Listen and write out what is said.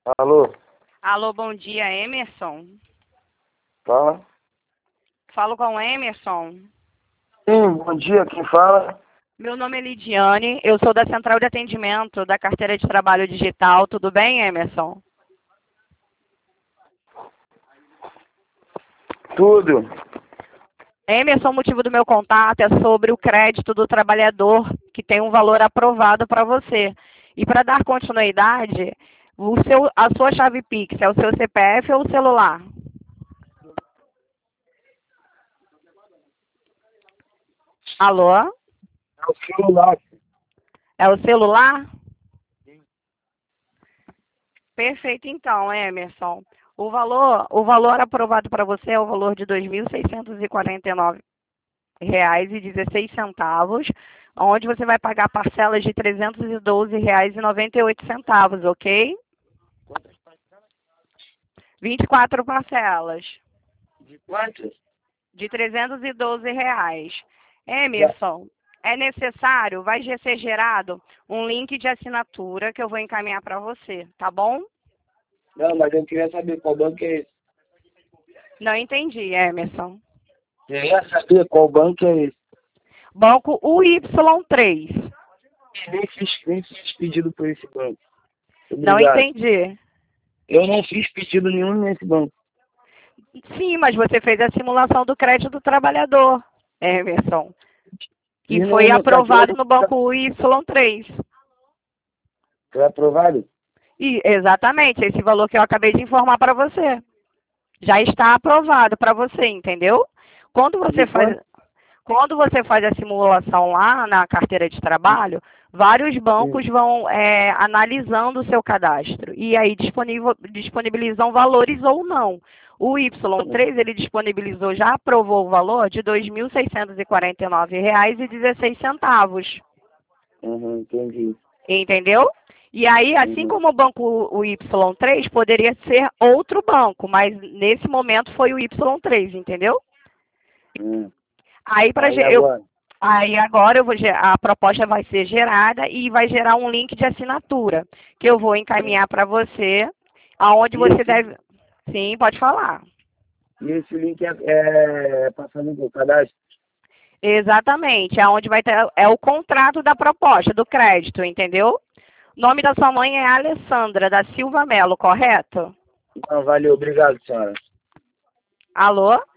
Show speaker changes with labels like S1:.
S1: Alô?
S2: Alô, bom dia, Emerson.
S1: Fala?
S2: Falo com o Emerson.
S1: Sim, bom dia, quem fala?
S2: Meu nome é Lidiane, eu sou da Central de Atendimento da Carteira de Trabalho Digital. Tudo bem, Emerson?
S1: Tudo.
S2: Emerson, o motivo do meu contato é sobre o crédito do trabalhador, que tem um valor aprovado para você. E para dar continuidade, a sua chave Pix é o seu CPF ou o celular? Alô?
S1: É o celular.
S2: É o celular? Perfeito, então, Emerson. O valor aprovado para você é o valor de R$ 2.649,16, onde você vai pagar parcelas de R$ 312,98, ok? 24 parcelas
S1: De quantos?
S2: de R$ 312.
S1: Já.
S2: Emerson, é necessário, vai ser gerado um link de assinatura que eu vou encaminhar para você, tá bom?
S1: Não, mas eu queria saber qual banco é esse.
S2: Não entendi, Emerson.
S1: Eu queria saber qual banco é esse.
S2: Banco UY3.
S1: Nem fiz pedido por esse banco.
S2: Não
S1: Obrigado.
S2: entendi.
S1: Eu não fiz pedido nenhum nesse banco.
S2: Sim, mas você fez a simulação do crédito do trabalhador, Emerson,
S1: E
S2: que
S1: no,
S2: foi
S1: no carteira
S2: aprovado
S1: de...
S2: no banco UY3.
S1: Foi aprovado?
S2: E exatamente, esse valor que eu acabei de informar para você. Já está aprovado para você, entendeu? Quando
S1: De
S2: você faz,
S1: quanto?
S2: quando você faz a simulação lá na carteira de trabalho, vários
S1: Sim.
S2: bancos vão analisando o seu cadastro e aí disponibilizam valores ou não. O Y3, ele disponibilizou, já aprovou o valor de R$ 2.649,16.
S1: Entendi.
S2: Entendeu? E aí, assim
S1: Uhum.
S2: como o banco o Y3, poderia ser outro banco, mas nesse momento foi o Y3, entendeu?
S1: Hum.
S2: Aí,
S1: Aí agora?
S2: aí agora a proposta vai ser gerada e vai gerar um link de assinatura, que eu vou encaminhar para você, aonde
S1: E
S2: você
S1: esse,
S2: deve... Sim, pode falar.
S1: e esse link é passando no cadastro?
S2: Exatamente, aonde vai ter é o contrato da proposta, do crédito, entendeu? O nome da sua mãe é Alessandra da Silva Melo, correto?
S1: Não, valeu, obrigado, senhora.
S2: Alô?